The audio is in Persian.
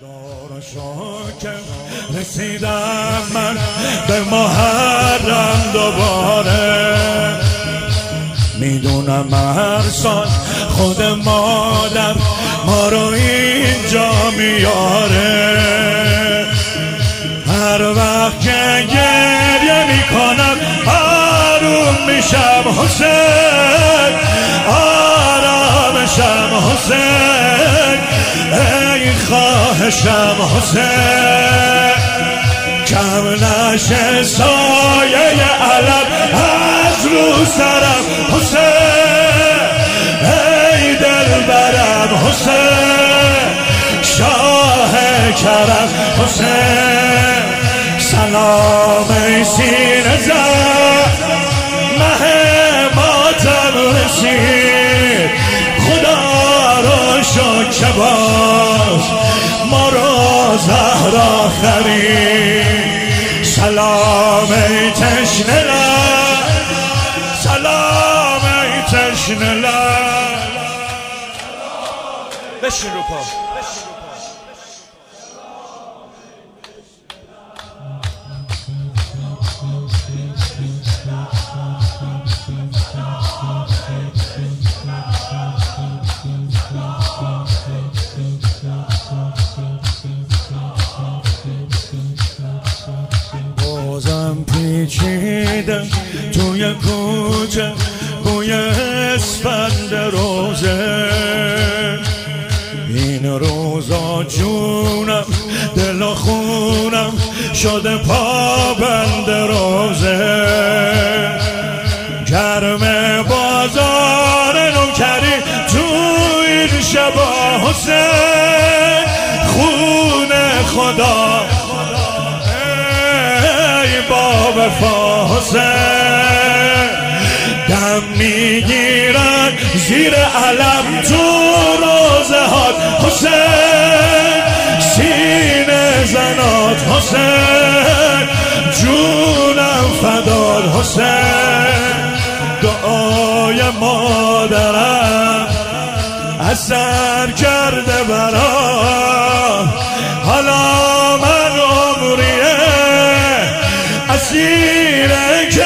رسیدم من به محرم دوباره، میدونم هر سال خود مادر ما رو اینجا میاره. هر وقت که گریه میکنم آروم میشم حسین، آرام شم حسین، ای خواهشم حسین. کم نشه سایه علم از رو سرم حسین، ای دلبرم حسین، شاه کرم حسین. سلام ای سینه زد مه ماتم رسید، خدا رو شکر که باز ما رو زهرا خرید. سلام ای تشنه لب، سلام ای تشنه لب. بشین رو پا. بازم پیچیدم توی کوچه بوی اسفند روزه، این روزا جونم دل و خونم شده پابند روزه. گرم بازار نوکری تو این شبا حسین، خون خدا با وفا حسین. دم میگیرن زیر علم تو روزه هات حسین، سینه زنات حسین، جونم فداد حسین. دعای مادرم اثر کرده برام، حالا من عمریه اسیر